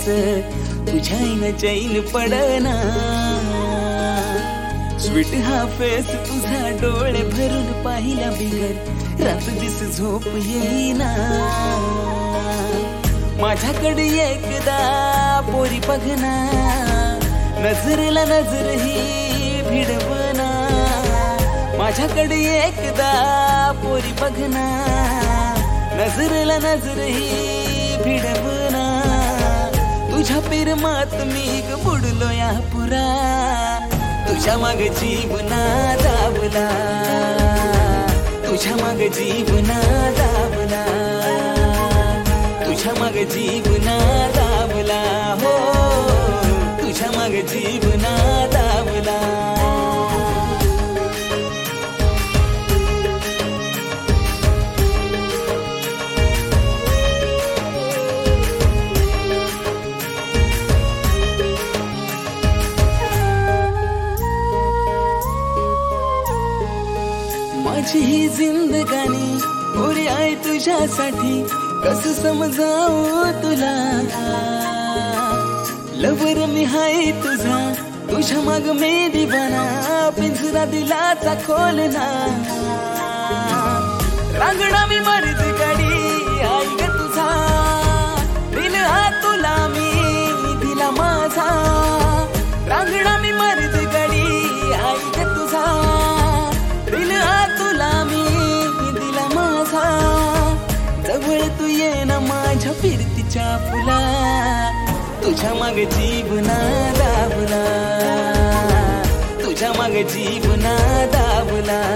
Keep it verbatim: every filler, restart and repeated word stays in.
तुझ्या चैन पडना. स्वीट हा फेस तुझा डोळे भरून पाहिला बिगर रात दिस झोप येईना. माझ्याकडे एकदा पोरी बघना, नजरेला नजर ही भिडवना. माझ्याकडे एकदा पोरी बघना, नजरेला नजर ही भिडवना. तुझ्या प्रेमात मी ग बुडलो या पुरा, तुझ्या माग जीवना दाबला, तुझ्या माग जीवना दाबला, तुझ्या माग जीवना दाबला. हो तुझ्या माग जीवना दाबला. माझी ही जिंदगानी ओरी आहे तुझ्यासाठी, कसं समजावू तुला. लवर मी हाय तुझा, तुझ्या माग मी दिवाना, पिंजरा दिलाचा खोलना. रांगणा मी मर्द गाडी आई ग तुझा, दिल हा तुला मी दिला माझा. रांगणा मी मर्द गाडी आई ग तुझा, दिल हा तुला मी दिला माझा. जवळ तू ये ना माझ्या फिरतीच्या फुला, तुझ्या माग जीवना दाबला, तुझ्या माग जीवना दाबला,